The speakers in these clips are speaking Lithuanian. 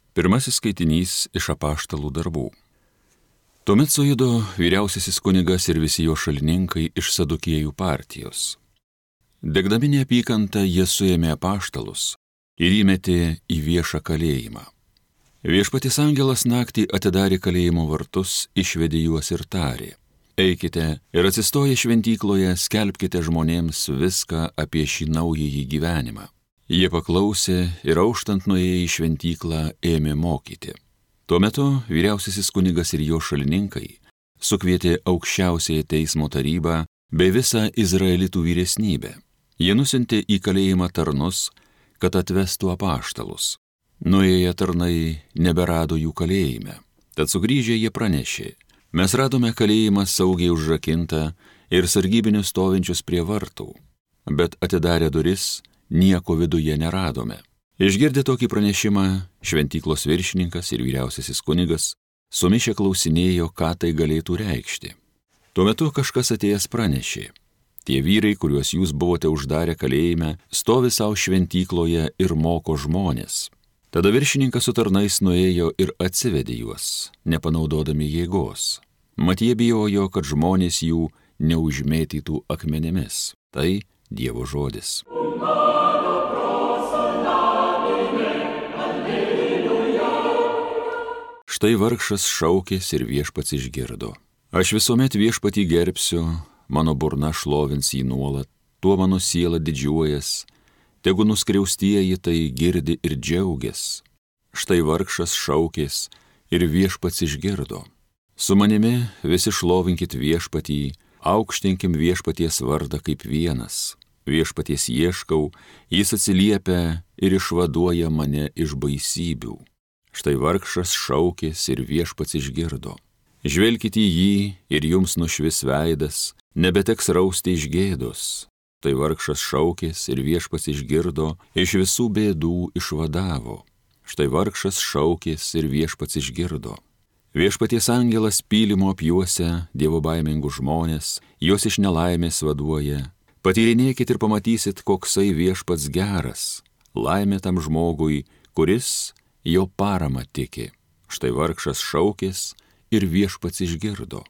Pirmasis skaitinys iš apaštalų darbų. Tuomet sujudo vyriausiasis kunigas ir visi jo šalininkai iš Sadukėjų partijos. Degdami neapykantą jie suėmė apaštalus ir įmetė į viešą kalėjimą. Viešpaties angelas naktį atidarė kalėjimo vartus, išvedė juos ir tarė: eikite ir atsistoję šventykloje skelbkite žmonėms viską apie šį naująjį gyvenimą. Jie paklausė ir auštant nuėję į šventyklą ėmė mokyti. Tuo metu vyriausiasis kunigas ir jo šalininkai sukvietė aukščiausiąją teismo tarybą bei visą izraelitų vyresnybę. Jie nusiuntė į kalėjimą tarnus, kad atvestų apaštalus. Nuėję tarnai neberado jų kalėjime. Tad sugrįžę jie pranešė: mes radome kalėjimą saugiai užrakintą ir sargybinius stovinčius prie vartų, bet atidarę duris nieko viduje neradome. Išgirdę tokį pranešimą, šventyklos viršininkas ir vyriausiasis kunigas sumišę klausinėjo, ką tai galėtų reikšti. Tuo metu kažkas atėjęs pranešė: tie vyrai, kuriuos jūs buvote uždarę kalėjime, stovi savo šventykloje ir moko žmonės. Tada viršininkas su tarnais nuėjo ir atsivedė juos, nepanaudodami jėgos. Mat jie bijojo, kad žmonės jų neužmėtytų akmenimis. Tai Dievo žodis. Štai vargšas šaukės ir viešpats išgirdo. Aš visuomet viešpatį gerbsiu, mano burna šlovins jį nuolat, tuo mano siela didžiuojas, tegu nuskriaustieji tai girdi ir džiaugias. Štai vargšas šaukės ir viešpats išgirdo. Su manimi visi šlovinkit viešpatį, aukštinkim viešpaties vardą kaip vienas. Viešpaties ieškau, jis atsiliepia ir išvaduoja mane iš baisybių. Štai vargšas šaukės ir viešpats išgirdo. Žvelkit į jį ir jums nušvis veidas, nebeteks rausti iš gėdos. Tai vargšas šaukės ir viešpats išgirdo, iš visų bėdų išvadavo. Štai vargšas šaukės ir viešpats išgirdo. Viešpaties angelas pylimo apjuosia dievobaimingų žmonės, juos iš nelaimės vaduoja. Patyrinėkit ir pamatysit, koksai viešpats geras. Laimė tam žmogui, kuris jo paramą tiki. Štai vargšas šaukės ir viešpats išgirdo.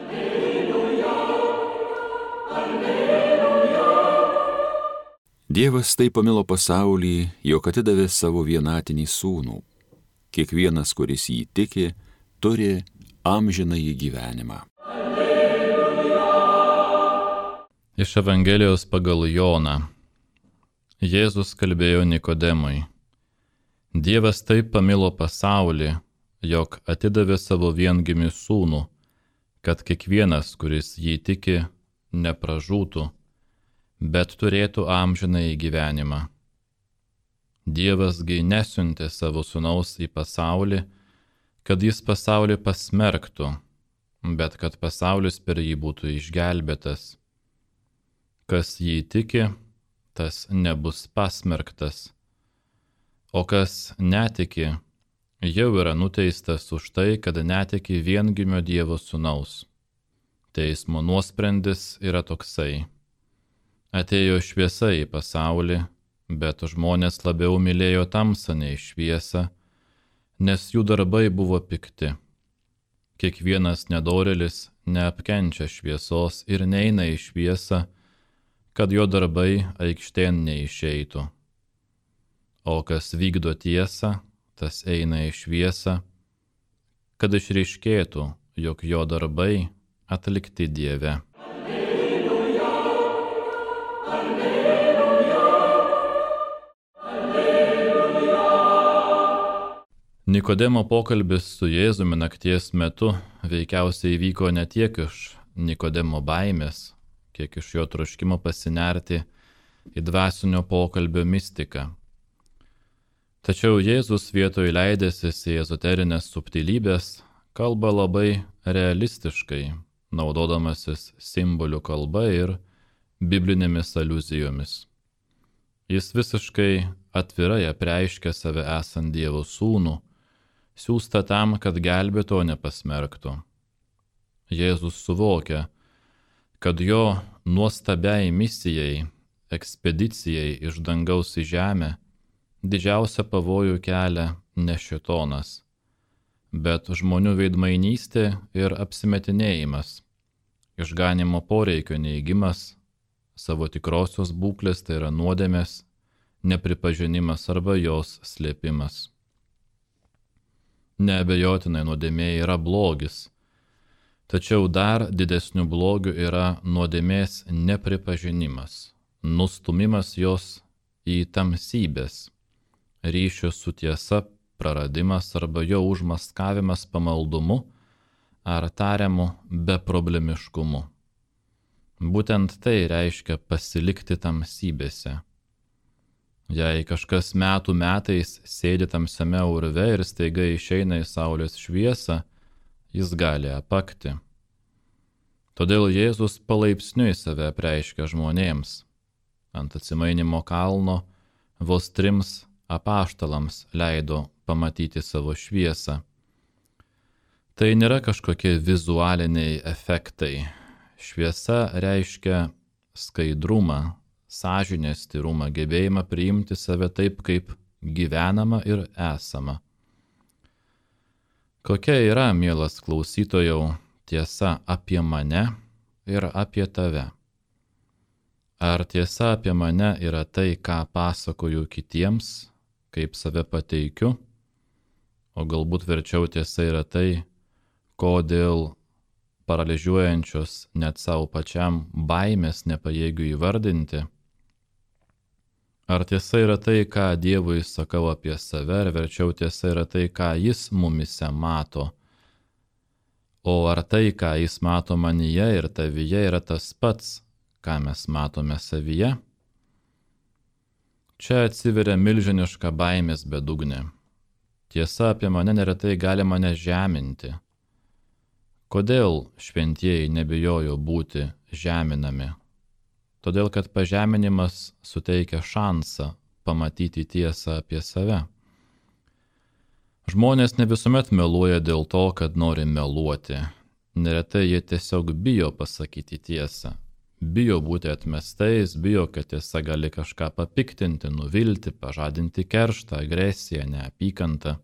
Dievas taip pamilo pasaulį, jog atidavė savo vienatinį sūnų. Kiekvienas, kuris jį tiki, turi amžinąjį gyvenimą. Iš Evangelijos pagal Joną. Jėzus kalbėjo Nikodemui: Dievas taip pamilo pasaulį, jog atidavė savo viengimį sūnų, kad kiekvienas, kuris jį tiki, nepražūtų, bet turėtų amžinąjį gyvenimą. Dievasgi nesiuntė savo sūnaus į pasaulį, kad jis pasaulį pasmerktų, bet kad pasaulis per jį būtų išgelbėtas. Kas jį tiki, tas nebus pasmerktas, o kas netiki, jau yra nuteistas už tai, kad netiki viengimio Dievo sūnaus. Teismo nuosprendis yra toksai: atėjo šviesa į pasaulį, bet žmonės labiau mylėjo tamsą nei šviesą, nes jų darbai buvo pikti. Kiekvienas nedorėlis neapkenčia šviesos ir neina į šviesą, kad jo darbai aikštėn neišeitų. O kas vykdo tiesą, tas eina į šviesą, kad išryškėtų, jog jo darbai atlikti Dieve. Alleluja, alleluja, alleluja. Nikodemo pokalbis su Jėzumi nakties metu veikiausiai įvyko ne tiek iš Nikodemo baimės, kiek iš jo troškimo pasinerti į dvasinio pokalbio mistiką. Tačiau Jėzus vietoj leidęsis į ezoterinės subtilybės kalba labai realistiškai, naudodamasis simbolių kalba ir biblinėmis aliuzijomis. Jis visiškai atvirai apreiškia save esant Dievo sūnų, siųstą tam, kad gelbėtų, o nepasmerktų. Jėzus suvokia, kad jo nuostabiai misijai, ekspedicijai iš dangaus į žemę didžiausią pavojų kelia ne šėtonas, bet žmonių veidmainystė ir apsimetinėjimas, išganimo poreikio neigimas, savo tikrosios būklės, tai yra nuodėmės, nepripažinimas arba jos slėpimas. Neabejotinai nuodėmė yra blogis, tačiau dar didesniu blogiu yra nuodėmės nepripažinimas, nustumimas jos į tamsybės, ryšio su tiesa praradimas arba jo užmaskavimas pamaldumu ar tariamu beproblemiškumu. Būtent tai reiškia pasilikti tamsybėse. Jei kažkas metų metais sėdi tamsiame urve ir staiga išeina į saulės šviesą, jis gali apakti. Todėl Jėzus palaipsniui save apreiškia žmonėms. Ant Atsimainimo kalno vos 3 apaštalams leido pamatyti savo šviesą. Tai nėra kažkokie vizualiniai efektai. Šviesa reiškia skaidrumą, sąžinės tyrumą, gebėjimą priimti save taip, kaip gyvenama ir esama. Kokia yra, mielas klausytojau, tiesa apie mane ir apie tave? Ar tiesa apie mane yra tai, ką pasakoju kitiems, kaip save pateikiu? O galbūt verčiau tiesa yra tai, ko dėl paralyžiuojančios net savo pačiam baimės nepajėgiu įvardinti? Ar tiesa yra tai, ką Dievui sakau apie save, ar verčiau tiesa yra tai, ką Jis mumise mato? O ar tai, ką Jis mato manyje ir tavyje, yra tas pats, ką mes matome savyje? Čia atsiveria milžiniška baimės bedugnė. Tiesa apie mane neretai gali mane žeminti. Kodėl šventieji nebijojo būti žeminami? Todėl, kad pažeminimas suteikia šansą pamatyti tiesą apie save. Žmonės ne visuomet meluoja dėl to, kad nori meluoti. Neretai jie tiesiog bijo pasakyti tiesą. Bijo būti atmestais, bijo, kad tiesa gali kažką papiktinti, nuvilti, pažadinti kerštą, agresiją, neapykantą.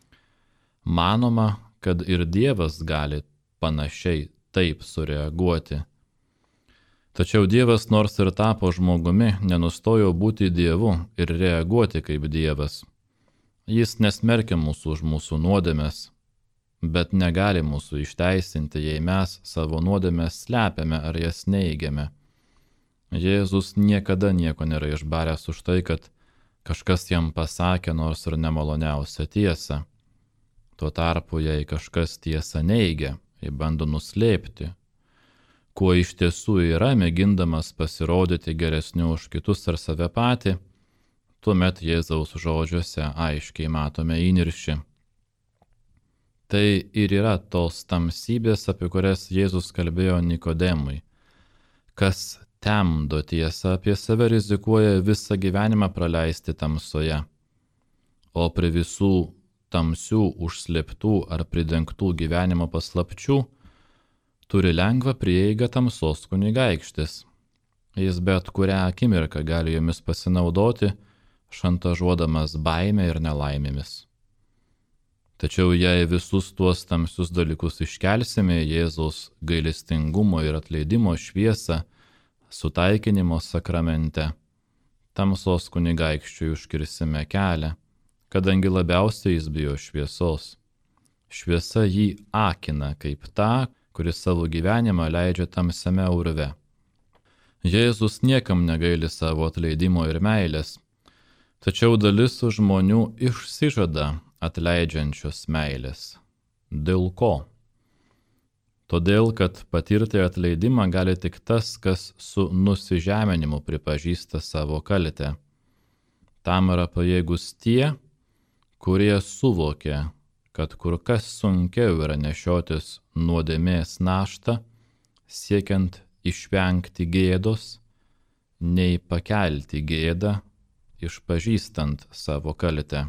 Manoma, kad ir Dievas gali panašiai taip sureaguoti. Tačiau Dievas, nors ir tapo žmogumi, nenustojo būti Dievu ir reaguoti kaip Dievas. Jis nesmerkia mūsų už mūsų nuodėmes, bet negali mūsų išteisinti, jei mes savo nuodėmes slepiame ar jas neigiame. Jėzus niekada nieko nėra išbaręs už tai, kad kažkas jam pasakė nors ir nemaloniausią tiesą. Tuo tarpu, jei kažkas tiesą neigia, jei bando nuslėpti, kuo iš tiesų yra, mėgindamas pasirodyti geresniu už kitus ar save patį, tuomet Jėzaus žodžiuose aiškiai matome įniršį. Tai ir yra tos tamsybės, apie kurias Jėzus kalbėjo Nikodemui. Kas temdo tiesą apie save, rizikuoja visą gyvenimą praleisti tamsoje, o prie visų tamsių, užslėptų ar pridengtų gyvenimo paslapčių turi lengvą prieigą tamsos kunigaikštis. Jis bet kurią akimirką gali jomis pasinaudoti, šantažuodamas baimę ir nelaimėmis. Tačiau jei visus tuos tamsius dalykus iškelsime Jėzaus gailestingumo ir atleidimo šviesą, sutaikinimo sakramente, tamsos kunigaikščiui užkirsime kelią, kadangi labiausiai jis bijo šviesos. Šviesa jį akina kaip tą, kuris savo gyvenimą leidžia tamsiame urve. Jėzus niekam negaili savo atleidimo ir meilės, tačiau dalis žmonių išsižada atleidžiančios meilės. Dėl ko? Todėl, kad patirti atleidimą gali tik tas, kas su nusižeminimu pripažįsta savo kaltę. Tam yra pajėgus tie, kurie suvokia, kad kur kas sunkiau yra nešiotis nuodėmės naštą, siekiant išvengti gėdos, nei pakelti gėdą, išpažįstant savo kaltę.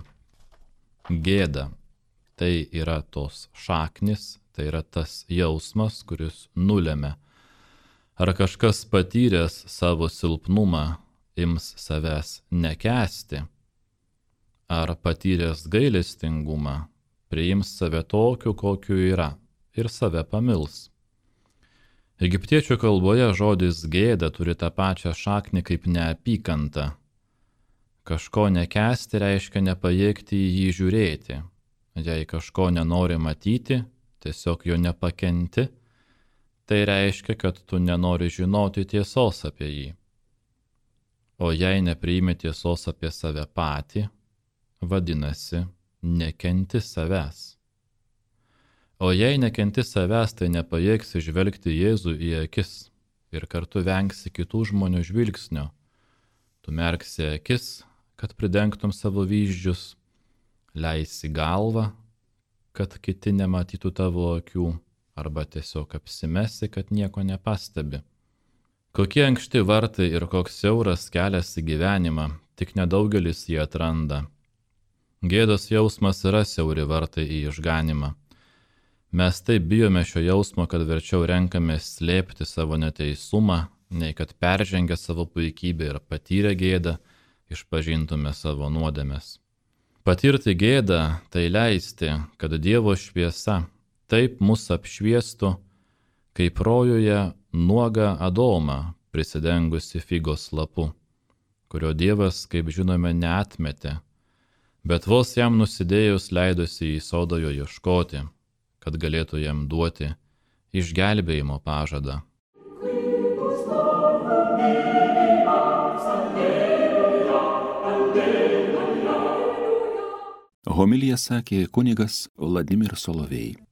Gėda – tai yra tos šaknis, tai yra tas jausmas, kuris nulemia, ar kažkas patyręs savo silpnumą ims savęs nekęsti, ar patyręs gailestingumą, priims save tokiu, kokiu yra, ir save pamils. Egiptiečių kalboje žodis gėda turi tą pačią šaknį kaip neapykanta. Kažko nekęsti reiškia nepajėgti į jį žiūrėti. Jei kažko nenori matyti, tiesiog jo nepakenti, tai reiškia, kad tu nenori žinoti tiesos apie jį. O jei nepriimi tiesos apie save patį, vadinasi, nekenti savęs. O jei nekenti savęs, tai nepajėgsi žvelgti Jėzų į akis ir kartu vengsi kitų žmonių žvilgsnio. Tu merksi akis, kad pridengtum savo vyzdžius, leisi galvą, kad kiti nematytų tavo akių, arba tiesiog apsimesi, kad nieko nepastebi. Kokie ankšti vartai ir koks siauras kelias į gyvenimą, tik nedaugelis jį atranda. Gėdos jausmas yra siauri vartai į išganimą. Mes taip bijome šio jausmo, kad verčiau renkamės slėpti savo neteisumą, nei kad peržengę savo puikybę ir patyrę gėdą, išpažintume savo nuodėmes. Patirti gėdą tai leisti, kad Dievo šviesa taip mus apšviestų, kaip rojuje nuogą Adomą prisidengusi figos lapu, kurio Dievas, kaip žinome, neatmetė, bet vos jam nusidėjus leidosi į sodą jo ieškoti, kad galėtų jam duoti išgelbėjimo pažadą. Homiliją sakė kunigas Vladimir Solovej.